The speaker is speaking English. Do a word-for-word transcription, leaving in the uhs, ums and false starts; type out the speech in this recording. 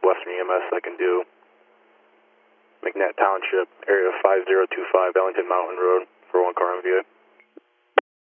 Western E M S I can do. McNett Township, area five zero two five, Ellington Mountain Road, for one car M V A.